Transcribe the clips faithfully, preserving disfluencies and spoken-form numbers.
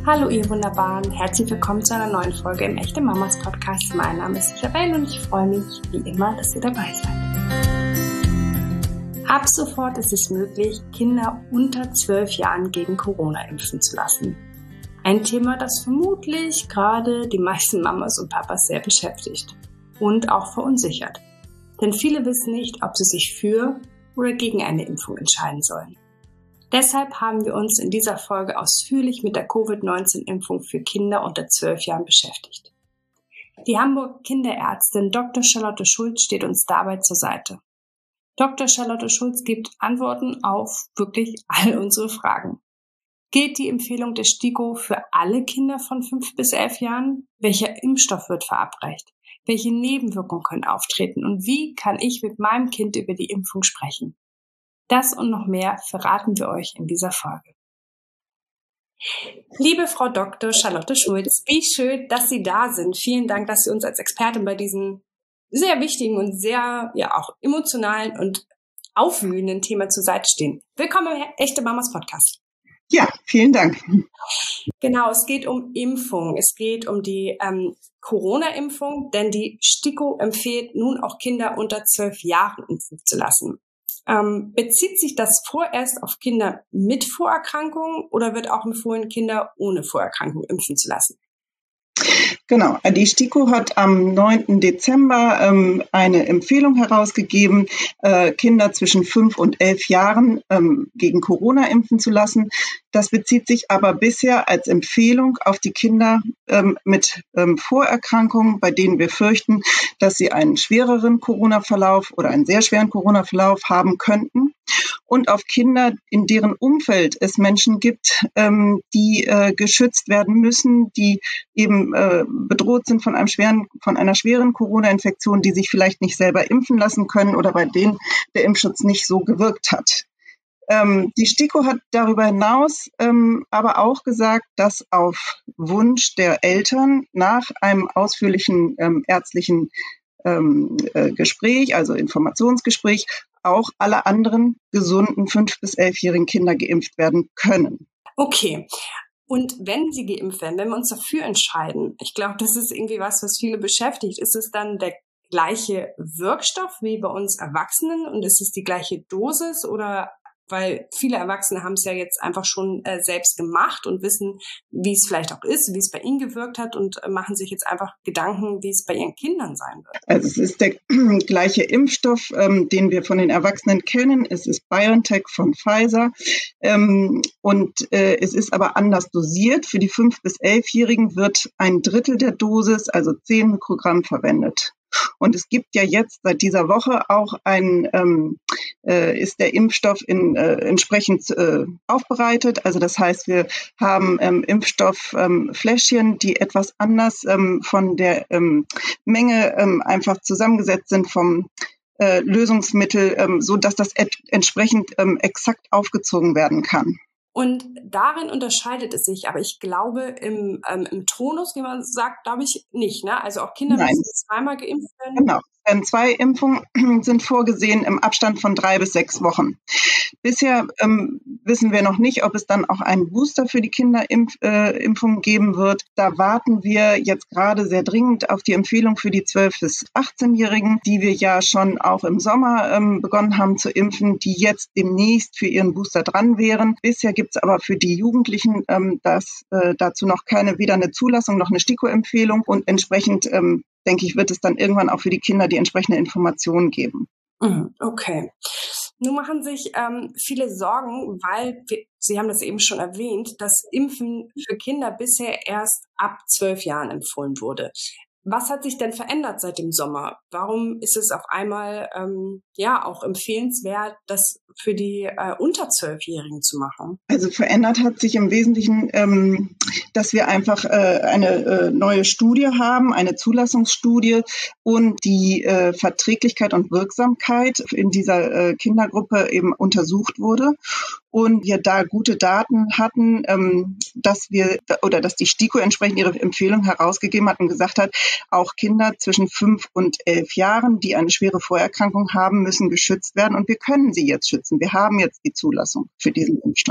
Hallo ihr Wunderbaren, herzlich willkommen zu einer neuen Folge im Echte Mamas Podcast. Mein Name ist Isabel und ich freue mich wie immer, dass ihr dabei seid. Ab sofort ist es möglich, Kinder unter zwölf Jahren gegen Corona impfen zu lassen. Ein Thema, das vermutlich gerade die meisten Mamas und Papas sehr beschäftigt und auch verunsichert. Denn viele wissen nicht, ob sie sich für oder gegen eine Impfung entscheiden sollen. Deshalb haben wir uns in dieser Folge ausführlich mit der Covid neunzehn Impfung für Kinder unter zwölf Jahren beschäftigt. Die Hamburger Kinderärztin Doktor Charlotte Schulz steht uns dabei zur Seite. Doktor Charlotte Schulz gibt Antworten auf wirklich all unsere Fragen. Gilt die Empfehlung der STIKO für alle Kinder von fünf bis elf Jahren? Welcher Impfstoff wird verabreicht? Welche Nebenwirkungen können auftreten? Und wie kann ich mit meinem Kind über die Impfung sprechen? Das und noch mehr verraten wir euch in dieser Folge. Liebe Frau Doktor Charlotte Schulz, wie schön, dass Sie da sind. Vielen Dank, dass Sie uns als Expertin bei diesem sehr wichtigen und sehr, ja, auch emotionalen und aufwühlenden Thema zur Seite stehen. Willkommen im Echte Mamas Podcast. Ja, vielen Dank. Genau, es geht um Impfung. Es geht um die ähm, Corona-Impfung, denn die STIKO empfiehlt nun auch Kinder unter zwölf Jahren impfen zu lassen. Ähm, bezieht sich das vorerst auf Kinder mit Vorerkrankungen oder wird auch empfohlen, Kinder ohne Vorerkrankung impfen zu lassen? Genau, die STIKO hat am neunten Dezember ähm, eine Empfehlung herausgegeben, äh, Kinder zwischen fünf und elf Jahren ähm, gegen Corona impfen zu lassen. Das bezieht sich aber bisher als Empfehlung auf die Kinder ähm, mit ähm, Vorerkrankungen, bei denen wir fürchten, dass sie einen schwereren Corona-Verlauf oder einen sehr schweren Corona-Verlauf haben könnten. Und auf Kinder, in deren Umfeld es Menschen gibt, ähm, die äh, geschützt werden müssen, die eben äh, bedroht sind von einem schweren, von einer schweren Corona-Infektion, die sich vielleicht nicht selber impfen lassen können oder bei denen der Impfschutz nicht so gewirkt hat. Ähm, die STIKO hat darüber hinaus ähm, aber auch gesagt, dass auf Wunsch der Eltern nach einem ausführlichen ähm, ärztlichen ähm, äh, Gespräch, also Informationsgespräch, auch alle anderen gesunden fünf- bis elfjährigen Kinder geimpft werden können. Okay. Und wenn sie geimpft werden, wenn wir uns dafür entscheiden, ich glaube, das ist irgendwie was, was viele beschäftigt, ist es dann der gleiche Wirkstoff wie bei uns Erwachsenen und ist es die gleiche Dosis oder weil viele Erwachsene haben es ja jetzt einfach schon äh, selbst gemacht und wissen, wie es vielleicht auch ist, wie es bei ihnen gewirkt hat und äh, machen sich jetzt einfach Gedanken, wie es bei ihren Kindern sein wird. Also es ist der gleiche Impfstoff, ähm, den wir von den Erwachsenen kennen. Es ist BioNTech von Pfizer ähm, und äh, es ist aber anders dosiert. Für die fünf- bis elfjährigen wird ein Drittel der Dosis, also zehn Mikrogramm, verwendet. Und es gibt ja jetzt seit dieser Woche auch ein, ähm, äh, ist der Impfstoff in, äh, entsprechend äh, aufbereitet. Also das heißt, wir haben ähm, Impfstofffläschchen, ähm, die etwas anders ähm, von der ähm, Menge ähm, einfach zusammengesetzt sind vom äh, Lösungsmittel, ähm, so dass das et- entsprechend ähm, exakt aufgezogen werden kann. Und darin unterscheidet es sich, aber ich glaube, im, ähm, im Tonus, wie man sagt, glaube ich nicht. Ne? Also auch Kinder Nein. müssen zweimal geimpft werden. Genau. Ähm, zwei Impfungen sind vorgesehen im Abstand von drei bis sechs Wochen. Bisher ähm, wissen wir noch nicht, ob es dann auch einen Booster für die Kinderimpfung äh, geben wird. Da warten wir jetzt gerade sehr dringend auf die Empfehlung für die zwölf- bis achtzehnjährigen, die wir ja schon auch im Sommer ähm, begonnen haben zu impfen, die jetzt demnächst für ihren Booster dran wären. Bisher gibt es aber für die Jugendlichen ähm, das, äh, dazu noch keine, weder eine Zulassung noch eine STIKO-Empfehlung und entsprechend ähm, denke ich, wird es dann irgendwann auch für die Kinder die entsprechende Information geben. Okay. Nun machen sich ähm, viele Sorgen, weil, wir, Sie haben das eben schon erwähnt, dass Impfen für Kinder bisher erst ab zwölf Jahren empfohlen wurde. Was hat sich denn verändert seit dem Sommer? Warum ist es auf einmal ähm, ja auch empfehlenswert, das für die äh, unter zwölfjährigen zu machen? Also verändert hat sich im Wesentlichen, ähm, dass wir einfach äh, eine äh, neue Studie haben, eine Zulassungsstudie und die äh, Verträglichkeit und Wirksamkeit in dieser äh, Kindergruppe eben untersucht wurde. Und wir da gute Daten hatten, ähm, dass wir oder dass die STIKO entsprechend ihre Empfehlung herausgegeben hat und gesagt hat, auch Kinder zwischen fünf und elf Jahren, die eine schwere Vorerkrankung haben, müssen geschützt werden und wir können sie jetzt schützen. Wir haben jetzt die Zulassung für diesen Impfstoff.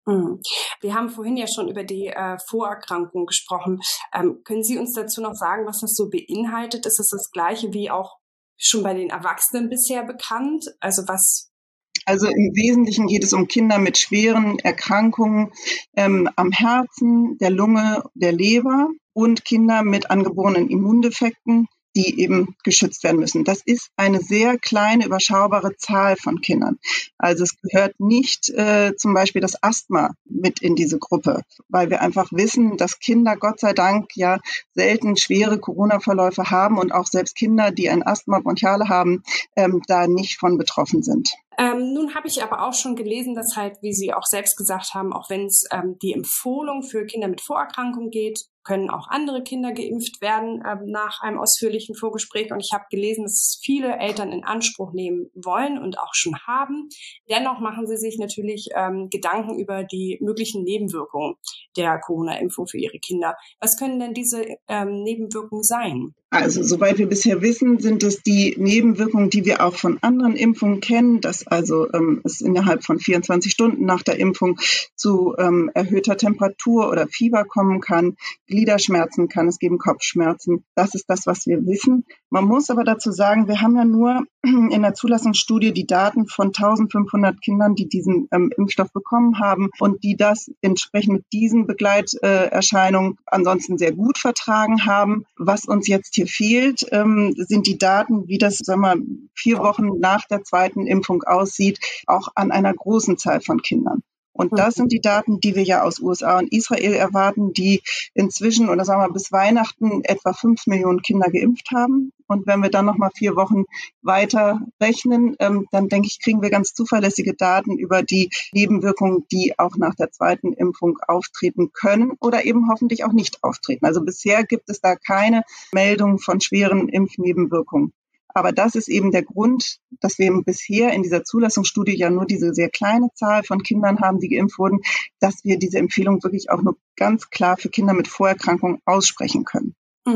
Wir haben vorhin ja schon über die äh, Vorerkrankung gesprochen. Ähm, können Sie uns dazu noch sagen, was das so beinhaltet? Ist es das Gleiche wie auch schon bei den Erwachsenen bisher bekannt? Also was? Also im Wesentlichen geht es um Kinder mit schweren Erkrankungen ähm, am Herzen, der Lunge, der Leber und Kinder mit angeborenen Immundefekten, die eben geschützt werden müssen. Das ist eine sehr kleine, überschaubare Zahl von Kindern. Also es gehört nicht äh, zum Beispiel das Asthma mit in diese Gruppe, weil wir einfach wissen, dass Kinder Gott sei Dank ja selten schwere Corona-Verläufe haben und auch selbst Kinder, die ein Asthma bronchiale haben, ähm, da nicht von betroffen sind. Ähm, nun habe ich aber auch schon gelesen, dass halt, wie Sie auch selbst gesagt haben, auch wenn es ähm, die Empfehlung für Kinder mit Vorerkrankung geht, können auch andere Kinder geimpft werden ähm, nach einem ausführlichen Vorgespräch. Und ich habe gelesen, dass viele Eltern in Anspruch nehmen wollen und auch schon haben. Dennoch machen sie sich natürlich ähm, Gedanken über die möglichen Nebenwirkungen der Corona-Impfung für ihre Kinder. Was können denn diese ähm, Nebenwirkungen sein? Also soweit wir bisher wissen, sind es die Nebenwirkungen, die wir auch von anderen Impfungen kennen, dass also ähm, es innerhalb von vierundzwanzig Stunden nach der Impfung zu ähm, erhöhter Temperatur oder Fieber kommen kann, Gliederschmerzen kann es geben, Kopfschmerzen. Das ist das, was wir wissen. Man muss aber dazu sagen, wir haben ja nur in der Zulassungsstudie die Daten von eintausendfünfhundert Kindern, die diesen ähm, Impfstoff bekommen haben und die das entsprechend mit diesen Begleiterscheinungen äh, ansonsten sehr gut vertragen haben. Was uns jetzt hier fehlt, ähm, sind die Daten, wie das, sagen wir, vier Wochen nach der zweiten Impfung aussieht, auch an einer großen Zahl von Kindern. Und das sind die Daten, die wir ja aus U S A und Israel erwarten, die inzwischen, oder sagen wir bis Weihnachten, etwa fünf Millionen Kinder geimpft haben. Und wenn wir dann nochmal vier Wochen weiter rechnen, ähm, dann denke ich, kriegen wir ganz zuverlässige Daten über die Nebenwirkungen, die auch nach der zweiten Impfung auftreten können oder eben hoffentlich auch nicht auftreten. Also bisher gibt es da keine Meldung von schweren Impfnebenwirkungen. Aber das ist eben der Grund, dass wir bisher in dieser Zulassungsstudie ja nur diese sehr kleine Zahl von Kindern haben, die geimpft wurden, dass wir diese Empfehlung wirklich auch nur ganz klar für Kinder mit Vorerkrankungen aussprechen können.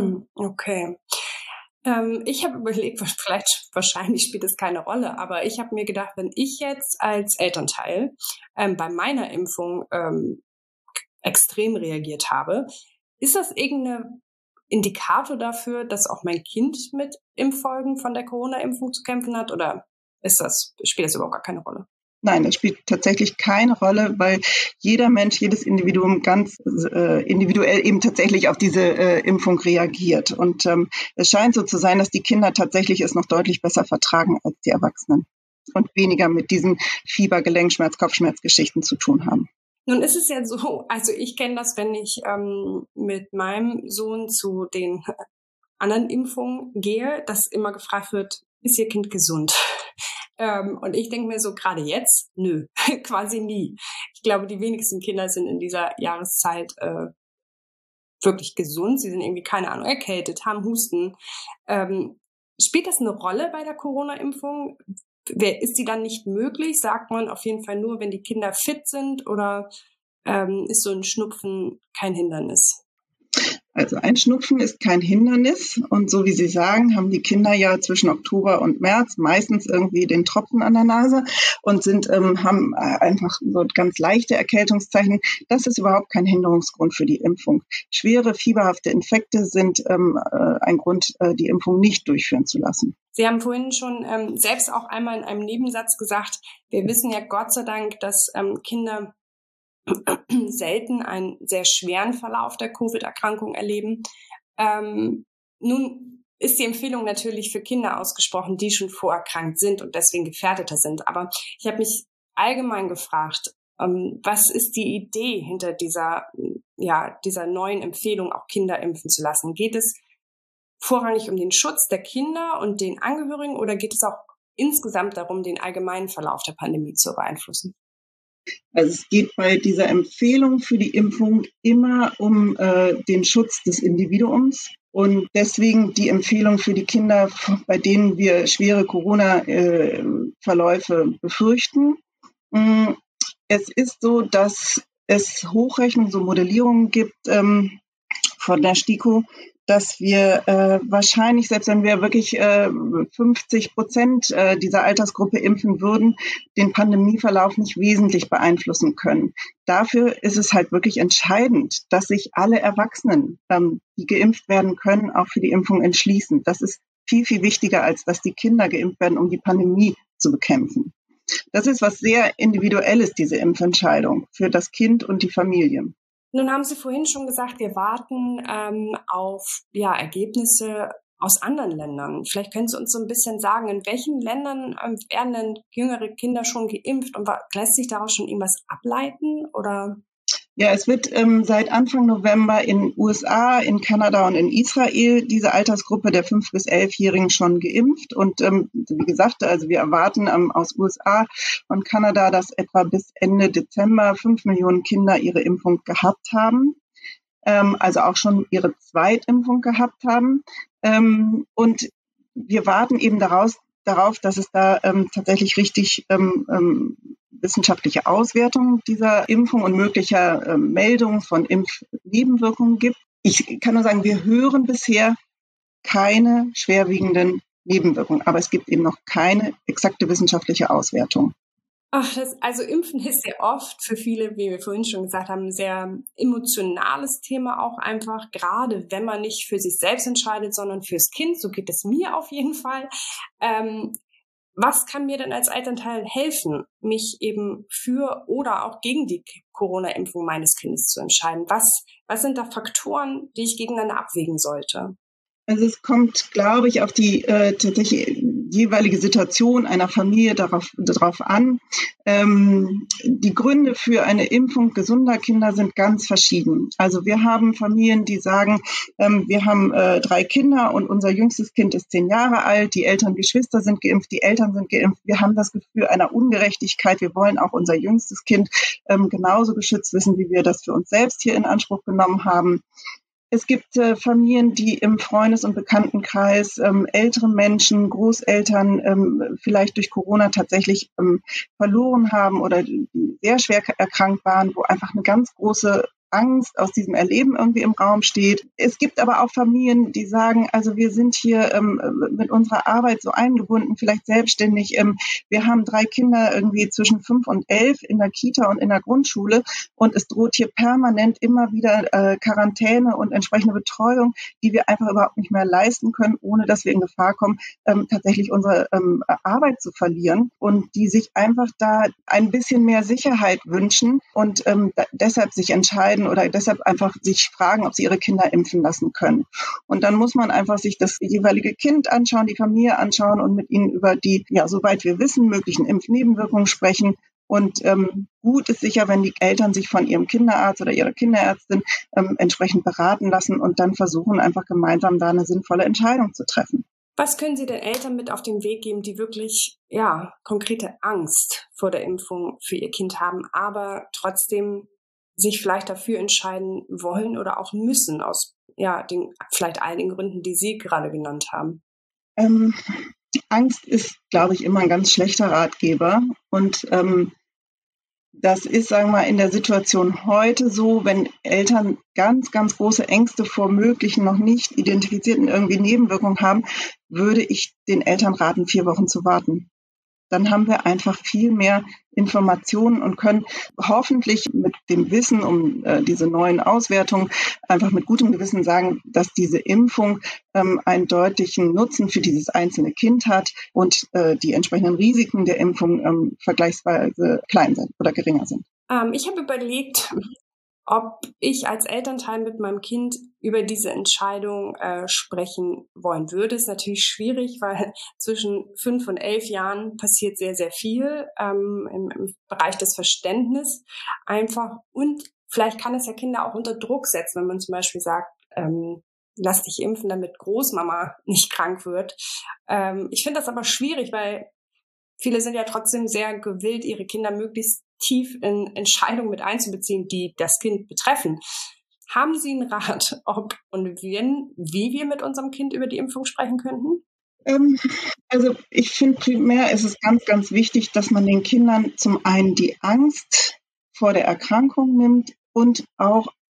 Okay. Ähm, ich habe überlegt, vielleicht, wahrscheinlich spielt es keine Rolle, aber ich habe mir gedacht, wenn ich jetzt als Elternteil ähm, bei meiner Impfung ähm, extrem reagiert habe, ist das irgendeine Indikator dafür, dass auch mein Kind mit Impffolgen von der Corona-Impfung zu kämpfen hat, oder ist das, spielt das überhaupt gar keine Rolle? Nein, das spielt tatsächlich keine Rolle, weil jeder Mensch, jedes Individuum ganz äh, individuell eben tatsächlich auf diese äh, Impfung reagiert. Und ähm, es scheint so zu sein, dass die Kinder tatsächlich es noch deutlich besser vertragen als die Erwachsenen und weniger mit diesen Fieber-, Gelenkschmerz-, Kopfschmerzgeschichten zu tun haben. Nun ist es ja so, also ich kenne das, wenn ich ähm, mit meinem Sohn zu den anderen Impfungen gehe, dass immer gefragt wird, ist Ihr Kind gesund? ähm, und ich denke mir so, gerade jetzt, nö, quasi nie. Ich glaube, die wenigsten Kinder sind in dieser Jahreszeit äh, wirklich gesund. Sie sind irgendwie, keine Ahnung, erkältet, haben Husten. Ähm, spielt das eine Rolle bei der Corona-Impfung? Ist die dann nicht möglich? Sagt man auf jeden Fall nur, wenn die Kinder fit sind, oder ähm, ist so ein Schnupfen kein Hindernis? Also ein Schnupfen ist kein Hindernis und so wie Sie sagen, haben die Kinder ja zwischen Oktober und März meistens irgendwie den Tropfen an der Nase und sind ähm, haben einfach so ganz leichte Erkältungszeichen. Das ist überhaupt kein Hinderungsgrund für die Impfung. Schwere fieberhafte Infekte sind ähm, äh, ein Grund, äh, die Impfung nicht durchführen zu lassen. Sie haben vorhin schon ähm, selbst auch einmal in einem Nebensatz gesagt, wir wissen ja Gott sei Dank, dass ähm, Kinder selten einen sehr schweren Verlauf der Covid-Erkrankung erleben. Ähm, nun ist die Empfehlung natürlich für Kinder ausgesprochen, die schon vorerkrankt sind und deswegen gefährdeter sind. Aber ich habe mich allgemein gefragt, ähm, was ist die Idee hinter dieser, ja, dieser neuen Empfehlung, auch Kinder impfen zu lassen? Geht es vorrangig um den Schutz der Kinder und den Angehörigen oder geht es auch insgesamt darum, den allgemeinen Verlauf der Pandemie zu beeinflussen? Also es geht bei dieser Empfehlung für die Impfung immer um äh, den Schutz des Individuums und deswegen die Empfehlung für die Kinder, bei denen wir schwere Corona-Verläufe äh, befürchten. Es ist so, dass es Hochrechnungen, so Modellierungen gibt ähm, von der STIKO, dass wir äh, wahrscheinlich, selbst wenn wir wirklich äh, fünfzig Prozent äh, dieser Altersgruppe impfen würden, den Pandemieverlauf nicht wesentlich beeinflussen können. Dafür ist es halt wirklich entscheidend, dass sich alle Erwachsenen, ähm, die geimpft werden können, auch für die Impfung entschließen. Das ist viel, viel wichtiger, als dass die Kinder geimpft werden, um die Pandemie zu bekämpfen. Das ist was sehr Individuelles, diese Impfentscheidung für das Kind und die Familie. Nun haben Sie vorhin schon gesagt, wir warten ähm, auf ja, Ergebnisse aus anderen Ländern. Vielleicht können Sie uns so ein bisschen sagen, in welchen Ländern ähm, werden denn jüngere Kinder schon geimpft und lässt sich daraus schon irgendwas ableiten? Oder? Ja, es wird ähm, seit Anfang November in U S A, in Kanada und in Israel diese Altersgruppe der fünf- bis elfjährigen schon geimpft. Und ähm, wie gesagt, also wir erwarten ähm, aus U S A und Kanada, dass etwa bis Ende Dezember fünf Millionen Kinder ihre Impfung gehabt haben, ähm, also auch schon ihre Zweitimpfung gehabt haben. Ähm, und wir warten eben daraus, darauf, dass es da ähm, tatsächlich richtig ähm, ähm, wissenschaftliche Auswertung dieser Impfung und möglicher äh, Meldungen von Impfnebenwirkungen gibt. Ich kann nur sagen, wir hören bisher keine schwerwiegenden Nebenwirkungen, aber es gibt eben noch keine exakte wissenschaftliche Auswertung. Ach, das, also Impfen ist ja oft für viele, wie wir vorhin schon gesagt haben, ein sehr emotionales Thema auch einfach, gerade wenn man nicht für sich selbst entscheidet, sondern fürs Kind. So geht es mir auf jeden Fall. Ähm, Was kann mir denn als Elternteil helfen, mich eben für oder auch gegen die Corona-Impfung meines Kindes zu entscheiden? Was, was sind da Faktoren, die ich gegeneinander abwägen sollte? Also es kommt, glaube ich, auf die äh, tatsächlich jeweilige Situation einer Familie darauf, darauf an. Ähm, die Gründe für eine Impfung gesunder Kinder sind ganz verschieden. Also wir haben Familien, die sagen, ähm, wir haben äh, drei Kinder und unser jüngstes Kind ist zehn Jahre alt, die Eltern, Geschwister sind geimpft, die Eltern sind geimpft. Wir haben das Gefühl einer Ungerechtigkeit. Wir wollen auch unser jüngstes Kind ähm, genauso geschützt wissen, wie wir das für uns selbst hier in Anspruch genommen haben. Es gibt äh, Familien, die im Freundes- und Bekanntenkreis ähm, ältere Menschen, Großeltern ähm, vielleicht durch Corona tatsächlich ähm, verloren haben oder die sehr schwer erkrankt waren, wo einfach eine ganz große Angst aus diesem Erleben irgendwie im Raum steht. Es gibt aber auch Familien, die sagen, also wir sind hier ähm, mit unserer Arbeit so eingebunden, vielleicht selbstständig. Ähm, wir haben drei Kinder irgendwie zwischen fünf und elf in der Kita und in der Grundschule und es droht hier permanent immer wieder äh, Quarantäne und entsprechende Betreuung, die wir einfach überhaupt nicht mehr leisten können, ohne dass wir in Gefahr kommen, ähm, tatsächlich unsere ähm, Arbeit zu verlieren und die sich einfach da ein bisschen mehr Sicherheit wünschen und ähm, da, deshalb sich entscheiden, oder deshalb einfach sich fragen, ob sie ihre Kinder impfen lassen können. Und dann muss man einfach sich das jeweilige Kind anschauen, die Familie anschauen und mit ihnen über die, ja, soweit wir wissen, möglichen Impfnebenwirkungen sprechen. Und ähm, gut ist sicher, wenn die Eltern sich von ihrem Kinderarzt oder ihrer Kinderärztin ähm, entsprechend beraten lassen und dann versuchen, einfach gemeinsam da eine sinnvolle Entscheidung zu treffen. Was können Sie den Eltern mit auf den Weg geben, die wirklich, ja, konkrete Angst vor der Impfung für ihr Kind haben, aber trotzdem sich vielleicht dafür entscheiden wollen oder auch müssen, aus ja den vielleicht einigen Gründen, die Sie gerade genannt haben? Ähm, Angst ist, glaube ich, immer ein ganz schlechter Ratgeber. Und ähm, das ist, sagen wir mal, in der Situation heute so, wenn Eltern ganz, ganz große Ängste vor möglichen noch nicht identifizierten irgendwie Nebenwirkungen haben, würde ich den Eltern raten, vier Wochen zu warten. Dann haben wir einfach viel mehr Informationen und können hoffentlich mit dem Wissen um äh, diese neuen Auswertungen einfach mit gutem Gewissen sagen, dass diese Impfung ähm, einen deutlichen Nutzen für dieses einzelne Kind hat und äh, die entsprechenden Risiken der Impfung ähm, vergleichsweise klein sind oder geringer sind. Ähm, ich habe überlegt, ob ich als Elternteil mit meinem Kind über diese Entscheidung äh, sprechen wollen würde. Ist natürlich schwierig, weil zwischen fünf und elf Jahren passiert sehr, sehr viel ähm, im, im Bereich des Verständnisses einfach. Und vielleicht kann es ja Kinder auch unter Druck setzen, wenn man zum Beispiel sagt, ähm, lass dich impfen, damit Großmama nicht krank wird. Ähm, ich finde das aber schwierig, weil viele sind ja trotzdem sehr gewillt, ihre Kinder möglichst tief in Entscheidungen mit einzubeziehen, die das Kind betreffen. Haben Sie einen Rat, ob und wenn, wie wir mit unserem Kind über die Impfung sprechen könnten? Ähm, also ich finde primär ist es ganz, ganz wichtig, dass man den Kindern zum einen die Angst vor der Erkrankung nimmt und auch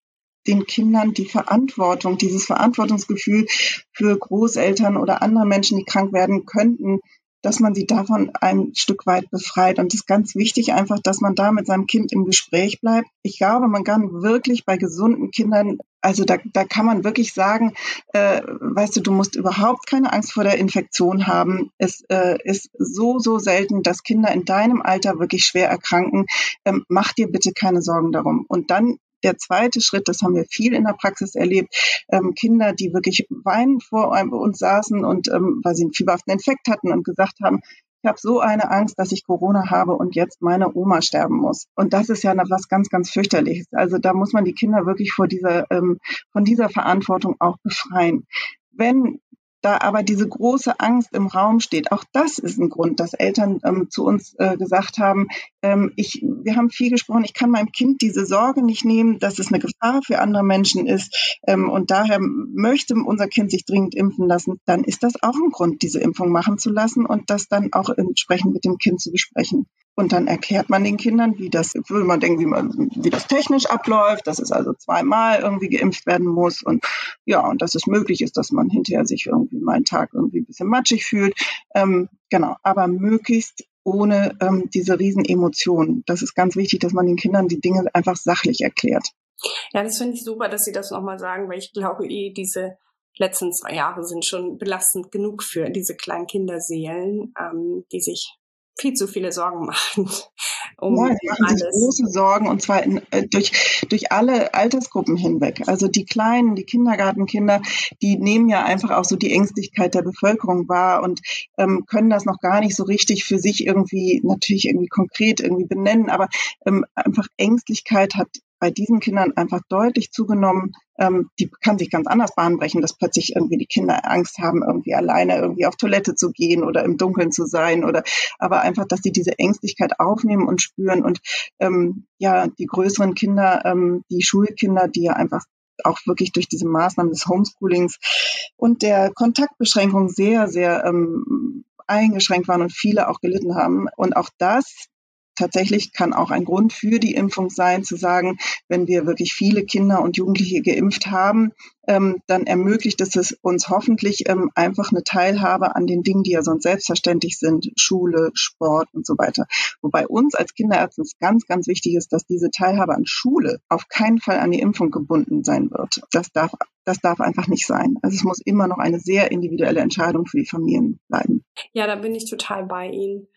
den Kindern die Verantwortung, dieses Verantwortungsgefühl für Großeltern oder andere Menschen, die krank werden könnten, dass man sie davon ein Stück weit befreit. Und es ist ganz wichtig einfach, dass man da mit seinem Kind im Gespräch bleibt. Ich glaube, man kann wirklich bei gesunden Kindern, also da, da kann man wirklich sagen, äh, weißt du, du musst überhaupt keine Angst vor der Infektion haben. Es äh, ist so, so selten, dass Kinder in deinem Alter wirklich schwer erkranken. Ähm, mach dir bitte keine Sorgen darum. Und dann der zweite Schritt, das haben wir viel in der Praxis erlebt, ähm, Kinder, die wirklich weinend vor uns saßen und ähm, weil sie einen fieberhaften Infekt hatten und gesagt haben, ich habe so eine Angst, dass ich Corona habe und jetzt meine Oma sterben muss. Und das ist ja was ganz, ganz fürchterliches. Also da muss man die Kinder wirklich vor dieser, ähm, von dieser Verantwortung auch befreien. Wenn da aber diese große Angst im Raum steht, auch das ist ein Grund, dass Eltern ähm, zu uns äh, gesagt haben, ähm, ich, wir haben viel gesprochen, ich kann meinem Kind diese Sorge nicht nehmen, dass es eine Gefahr für andere Menschen ist ähm, und daher möchte unser Kind sich dringend impfen lassen, dann ist das auch ein Grund, diese Impfung machen zu lassen und das dann auch entsprechend mit dem Kind zu besprechen. Und dann erklärt man den Kindern, wie das, will man denken, wie man, wie das technisch abläuft, dass es also zweimal irgendwie geimpft werden muss und ja, und dass es möglich ist, dass man hinterher sich irgendwie mal einen Tag irgendwie ein bisschen matschig fühlt. Ähm, genau, aber möglichst ohne ähm, diese riesen Emotionen. Das ist ganz wichtig, dass man den Kindern die Dinge einfach sachlich erklärt. Ja, das finde ich super, dass Sie das nochmal sagen, weil ich glaube eh, diese letzten zwei Jahre sind schon belastend genug für diese kleinen Kinderseelen, ähm, die sich viel zu viele Sorgen machen. Um ja, die machen alles. sich große Sorgen und zwar in, äh, durch, durch alle Altersgruppen hinweg. Also die Kleinen, die Kindergartenkinder, die nehmen ja einfach auch so die Ängstlichkeit der Bevölkerung wahr und ähm, können das noch gar nicht so richtig für sich irgendwie, natürlich irgendwie konkret irgendwie benennen, aber ähm, einfach Ängstlichkeit hat bei diesen Kindern einfach deutlich zugenommen. Ähm, die kann sich ganz anders Bahn brechen, dass plötzlich irgendwie die Kinder Angst haben, irgendwie alleine irgendwie auf Toilette zu gehen oder im Dunkeln zu sein oder aber einfach, dass sie diese Ängstlichkeit aufnehmen und spüren und ähm, ja, die größeren Kinder, ähm, die Schulkinder, die ja einfach auch wirklich durch diese Maßnahmen des Homeschoolings und der Kontaktbeschränkung sehr, sehr ähm, eingeschränkt waren und viele auch gelitten haben. Und auch das tatsächlich kann auch ein Grund für die Impfung sein, zu sagen, wenn wir wirklich viele Kinder und Jugendliche geimpft haben, ähm, dann ermöglicht es uns hoffentlich ähm, einfach eine Teilhabe an den Dingen, die ja sonst selbstverständlich sind, Schule, Sport und so weiter. Wobei uns als Kinderärzten ganz, ganz wichtig ist, dass diese Teilhabe an Schule auf keinen Fall an die Impfung gebunden sein wird. Das darf, das darf einfach nicht sein. Also es muss immer noch eine sehr individuelle Entscheidung für die Familien bleiben. Ja, da bin ich total bei Ihnen.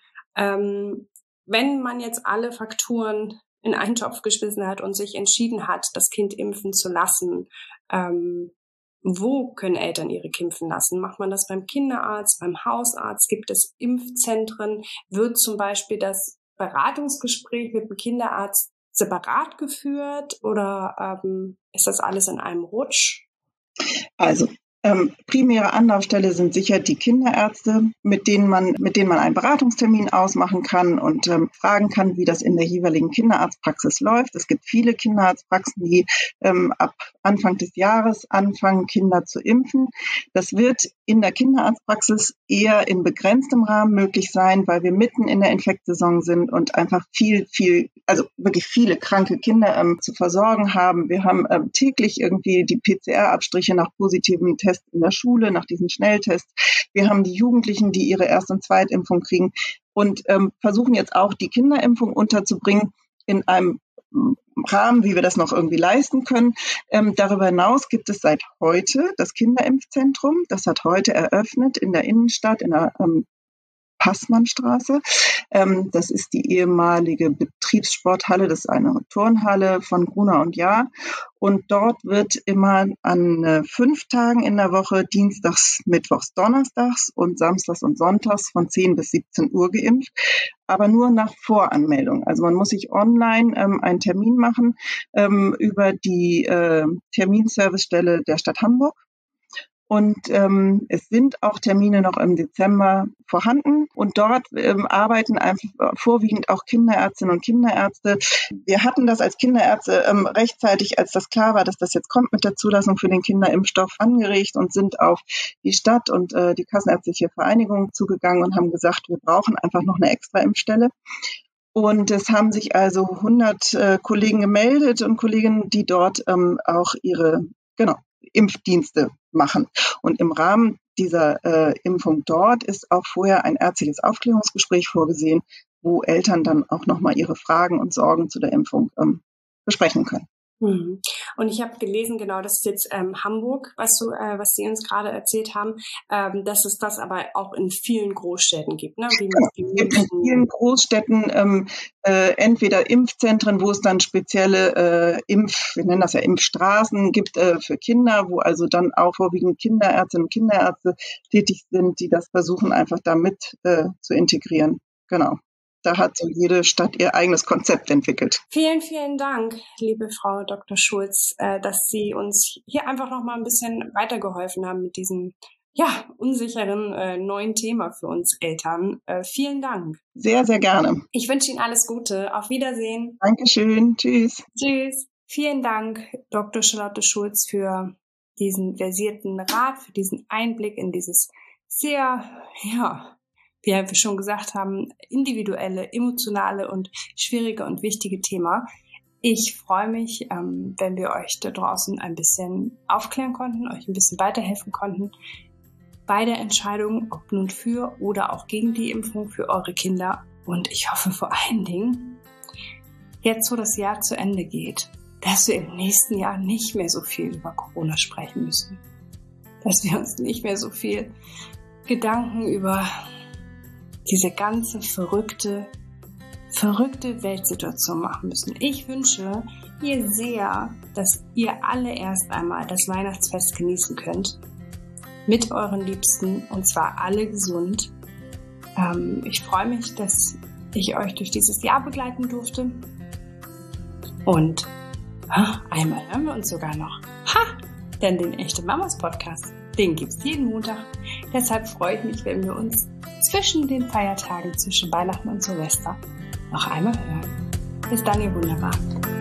Ähm Wenn man jetzt alle Faktoren in einen Topf geschmissen hat und sich entschieden hat, das Kind impfen zu lassen, ähm, wo können Eltern ihre Kinder impfen lassen? Macht man das beim Kinderarzt, beim Hausarzt? Gibt es Impfzentren? Wird zum Beispiel das Beratungsgespräch mit dem Kinderarzt separat geführt oder ähm, ist das alles in einem Rutsch? Also Ähm, primäre Anlaufstelle sind sicher die Kinderärzte, mit denen man, mit denen man einen Beratungstermin ausmachen kann und ähm, fragen kann, wie das in der jeweiligen Kinderarztpraxis läuft. Es gibt viele Kinderarztpraxen, die ähm, ab Anfang des Jahres anfangen, Kinder zu impfen. Das wird in der Kinderarztpraxis eher in begrenztem Rahmen möglich sein, weil wir mitten in der Infektsaison sind und einfach viel, viel, also wirklich viele kranke Kinder ähm, zu versorgen haben. Wir haben ähm, täglich irgendwie die P C R-Abstriche nach positiven Tests in der Schule, nach diesen Schnelltests. Wir haben die Jugendlichen, die ihre Erst- und Zweitimpfung kriegen und ähm, versuchen jetzt auch die Kinderimpfung unterzubringen in einem Rahmen, wie wir das noch irgendwie leisten können. Ähm, darüber hinaus gibt es seit heute das Kinderimpfzentrum. Das hat heute eröffnet in der Innenstadt, in der ähm, Passmannstraße. Ähm, das ist die ehemalige Betriebssporthalle, das ist eine Turnhalle von Gruner und Jahr. Und dort wird immer an äh, fünf Tagen in der Woche, dienstags, mittwochs, donnerstags und samstags und sonntags von zehn bis siebzehn Uhr geimpft, aber nur nach Voranmeldung. Also man muss sich online ähm, einen Termin machen ähm, über die äh, Terminservicestelle der Stadt Hamburg. Und ähm, es sind auch Termine noch im Dezember vorhanden. Und dort ähm, arbeiten einfach vorwiegend auch Kinderärztinnen und Kinderärzte. Wir hatten das als Kinderärzte ähm, rechtzeitig, als das klar war, dass das jetzt kommt mit der Zulassung für den Kinderimpfstoff, angeregt und sind auf die Stadt und äh, die Kassenärztliche Vereinigung zugegangen und haben gesagt, wir brauchen einfach noch eine extra Impfstelle. Und es haben sich also hundert äh, Kollegen gemeldet und Kolleginnen, die dort ähm, auch ihre genau, Impfdienste machen. Und im Rahmen dieser äh, Impfung dort ist auch vorher ein ärztliches Aufklärungsgespräch vorgesehen, wo Eltern dann auch nochmal ihre Fragen und Sorgen zu der Impfung ähm, besprechen können. Mhm. Und ich habe gelesen, genau, das ist jetzt ähm, Hamburg, was du, äh, was Sie uns gerade erzählt haben, ähm, dass es das aber auch in vielen Großstädten gibt, ne? Wie, Genau. wie Es gibt in vielen Großstädten ähm, äh, entweder Impfzentren, wo es dann spezielle äh, Impf, wir nennen das ja Impfstraßen gibt äh, für Kinder, wo also dann auch vorwiegend Kinderärztinnen und Kinderärzte tätig sind, die das versuchen einfach da mit äh, zu integrieren. Genau. Da hat so jede Stadt ihr eigenes Konzept entwickelt. Vielen, vielen Dank, liebe Frau Doktor Schulz, äh, dass Sie uns hier einfach noch mal ein bisschen weitergeholfen haben mit diesem ja, unsicheren äh, neuen Thema für uns Eltern. Äh, vielen Dank. Sehr, sehr gerne. Ich wünsche Ihnen alles Gute. Auf Wiedersehen. Dankeschön. Tschüss. Tschüss. Vielen Dank, Doktor Charlotte Schulz, für diesen versierten Rat, für diesen Einblick in dieses sehr, ja, wie wir schon gesagt haben, individuelle, emotionale und schwierige und wichtige Thema. Ich freue mich, ähm, wenn wir euch da draußen ein bisschen aufklären konnten, euch ein bisschen weiterhelfen konnten bei der Entscheidung, ob nun für oder auch gegen die Impfung für eure Kinder. Und ich hoffe vor allen Dingen, jetzt wo das Jahr zu Ende geht, dass wir im nächsten Jahr nicht mehr so viel über Corona sprechen müssen. Dass wir uns nicht mehr so viel Gedanken über diese ganze verrückte, verrückte Weltsituation machen müssen. Ich wünsche mir sehr, dass ihr alle erst einmal das Weihnachtsfest genießen könnt. Mit euren Liebsten, und zwar alle gesund. Ähm, ich freue mich, dass ich euch durch dieses Jahr begleiten durfte. Und ha, einmal hören wir uns sogar noch. Ha! Denn den Echte Mamas Podcast, den gibt's jeden Montag. Deshalb freue ich mich, wenn wir uns zwischen den Feiertagen, zwischen Weihnachten und Silvester noch einmal hören. Bis dann, ihr Wunderbaren.